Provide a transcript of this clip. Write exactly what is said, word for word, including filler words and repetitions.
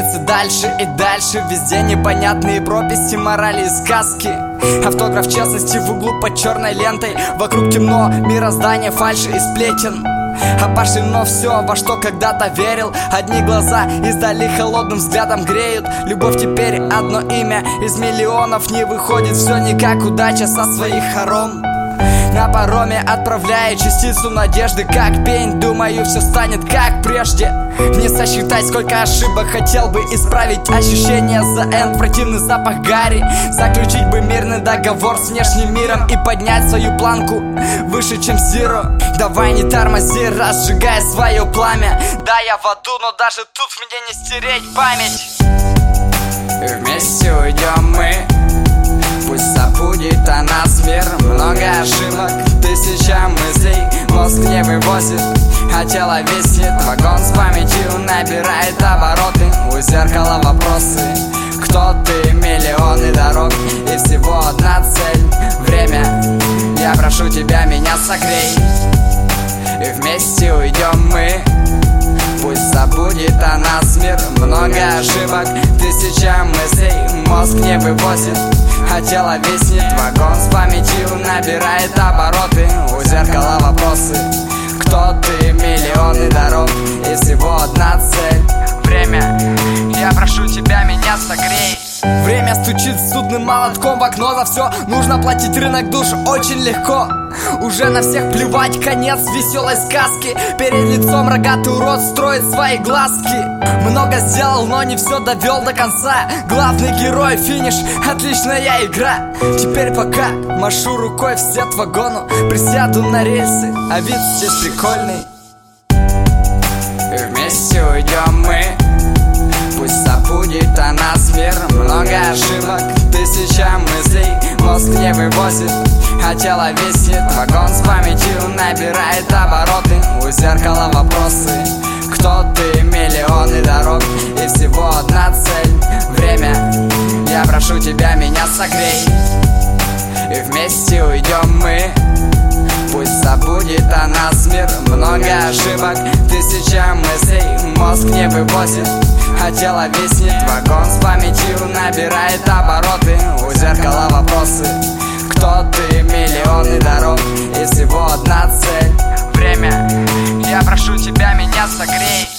страницы дальше и дальше. Везде непонятные прописи, морали и сказки. Автограф честности в углу под черной лентой. Вокруг темно, мироздание фальши и сплетен. Опошлено все, во что когда-то верил. Одни глаза издали холодным взглядом греют. Любовь теперь одно имя из миллионов. Не выходит все никак удача со своих хором. На пароме отправляю частицу надежды, как пень. Думаю, все станет как прежде. Не сосчитать, сколько ошибок хотел бы исправить. Ощущение за N, противный запах гари. Заключить бы мирный договор с внешним миром и поднять свою планку выше, чем Zero. Давай не тормози, разжигай свое пламя. Да, я в аду, но даже тут мне не стереть память. Вместе уйдем мы, пусть забудет о нас мир. Много ошибок, тысяча мыслей. Мозг не вывозит, а тело виснет. Вагон с памятью набирает обороты. У зеркала вопросы: кто ты? Миллионы дорог и всего одна цель — время. Я прошу тебя, меня согрей. И вместе уйдем мы, пусть забудет о нас мир. Много ошибок, тысяча мыслей. Мозг не вывозит, а тело виснет. Вагон с памятью набирает обороты. У зеркала вопросы: кто ты? Миллионы дорог и всего одна цель — время. Я прошу тебя, меня согрей. Время стучит судным молотком в окно. За все нужно платить, рынок душ очень легко. Уже на всех плевать, конец веселой сказки. Перед лицом рогатый урод строит свои глазки. Много сделал, но не все довел до конца. Главный герой, финиш, отличная игра. Теперь пока машу рукой вслед вагону. Присяду на рельсы, а вид здесь прикольный. Вместе уйдем мы, пусть забудет о нас мир. Много ошибок, тысяча мыслей. Мозг не вывозит, а тело виснет. Вагон с памятью набирает обороты. У зеркала вопросы: кто ты? Миллионы дорог и всего одна цель — время. Я прошу тебя, меня согрей. И вместе уйдем мы, пусть забудет о нас мир. Много ошибок, тысяча мыслей. Мозг не вывозит, а тело виснет. Вагон с памятью набирает обороты. У зеркала вопросы: кто ты? Миллионы дорог и всего одна цель — время. Я прошу тебя, меня согрей.